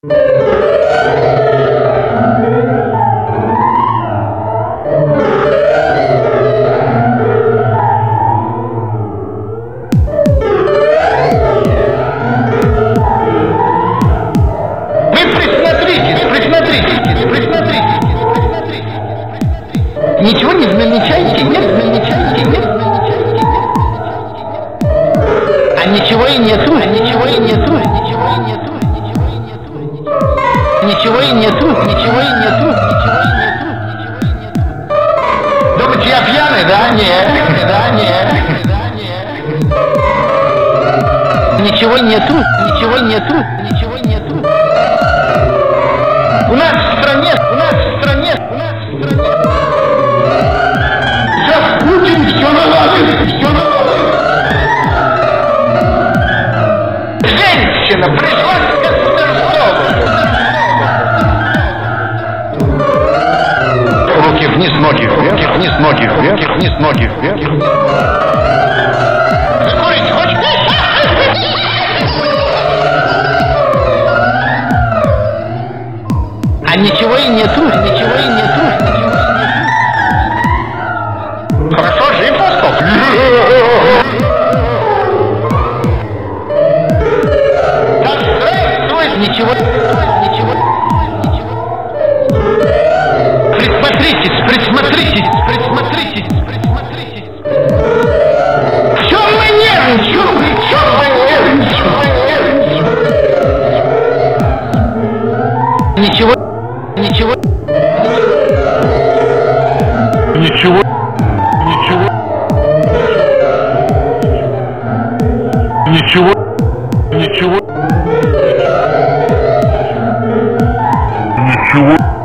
Ничего не замечаете? Нет, замечаете? Нет, замечаете? А ничего и нету, ничего и нету, ничего и нету, ничего и нету, ничего и нету, ничего и нету, ничего и нету, ничего и нету. Думаете, я пьяный, да? Нет, да, нет, да, нет. Ничего нету, ничего нету, ничего нету. У нас в стране, у нас в стране, у нас в стране. Путин все наладит, все наладит. Женщина пришла к Константинову. Руки вниз, ноги вверх, руки вниз, ноги вверх, руки вниз, ноги вверх. Закурить хочешь? А ничего и нету, ничего и нету, ничего и нету. Хорошо, жив Восток. Да здравствует, ничего, ничего, ничего. Присмотритесь, присмотритесь, присмотритесь, присмотритесь. В чем мы нервничаем? В чем мы нервничаем? Ничего, ничего, ничего. Ничего, ничего, ничего, ничего.